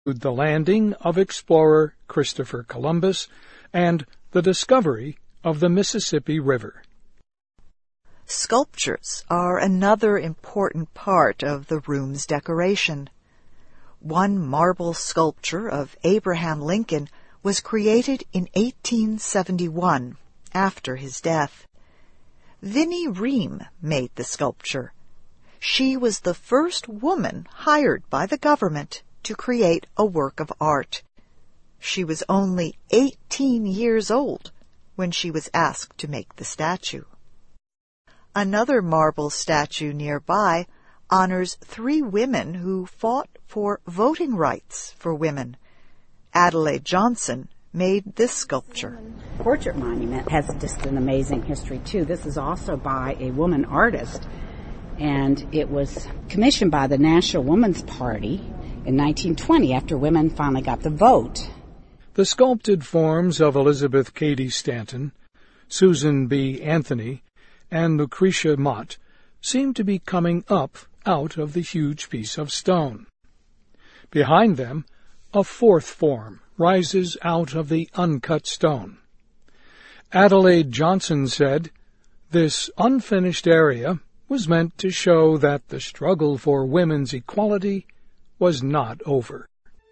the landing of explorer Christopher Columbus and the discovery of the Mississippi River. Sculptures are another important part of the room's decoration. One marble sculpture of Abraham Lincoln was created in 1871, after his death. Vinnie Ream made the sculpture. She was the first woman hired by the government to create a work of art. She was only 18 years old when she was asked to make the statue. Another marble statue nearby honors 3 women who fought for voting rights for women. Adelaide Johnson made this sculpture. Portrait monument has just an amazing history, too. This is also by a woman artist, and it was commissioned by the National Woman's Party in 1920 after women finally got the vote. The sculpted forms of Elizabeth Cady Stanton, Susan B. Anthony, and Lucretia Mott seem to be coming up out of the huge piece of stone. Behind them, a 4th form rises out of the uncut stone. Adelaide Johnson said, "This unfinished area was meant to show that the struggle for women's equality was not over."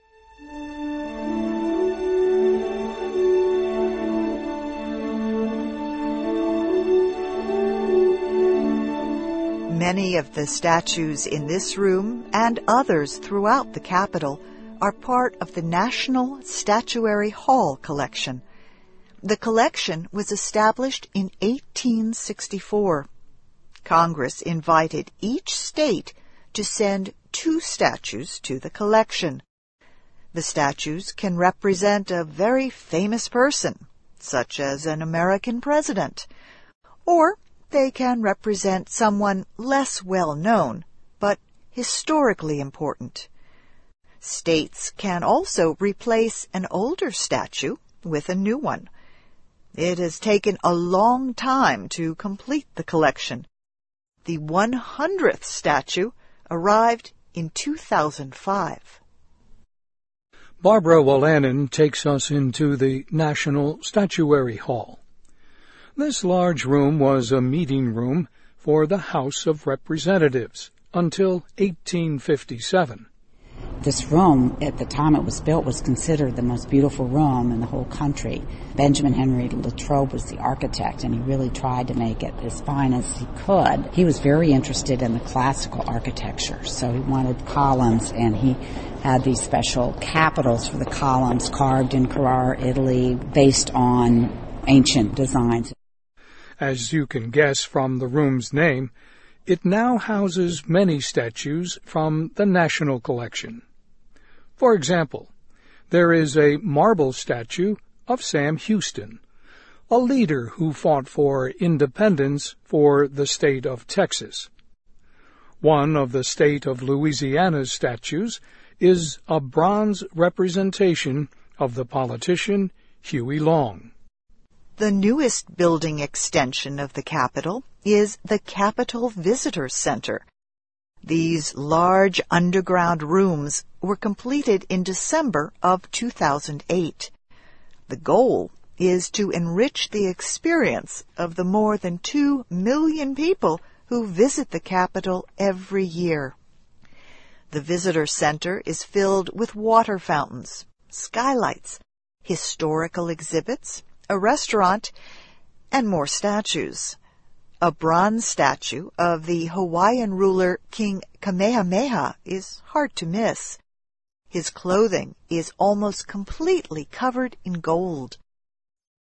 Many of the statues in this room and others throughout the Capitol are part of the National Statuary Hall collection. The collection was established in 1864. Congress invited each state to send 2 statues to the collection. The statues can represent a very famous person, such as an American president, or they can represent someone less well known, but historically important. States can also replace an older statue with a new one. It has taken a long time to complete the collection. The 100th statue arrived in 2005. Barbara Wolanin takes us into the National Statuary Hall. This large room was a meeting room for the House of Representatives until 1857. This room, at the time it was built, was considered the most beautiful room in the whole country. Benjamin Henry Latrobe was the architect, and he really tried to make it as fine as he could. He was very interested in the classical architecture, so he wanted columns, and he had these special capitals for the columns carved in Carrara, Italy, based on ancient designs. As you can guess from the room's name, it now houses many statues from the National Collection. For example, there is a marble statue of Sam Houston, a leader who fought for independence for the state of Texas. One of the state of Louisiana's statues is a bronze representation of the politician Huey Long. The newest building extension of the Capitol is the Capitol Visitor Center. These large underground rooms were completed in December of 2008. The goal is to enrich the experience of the more than 2 million people who visit the Capitol every year. The Visitor Center is filled with water fountains, skylights, historical exhibits, a restaurant, and more statues. A bronze statue of the Hawaiian ruler King Kamehameha is hard to miss. His clothing is almost completely covered in gold.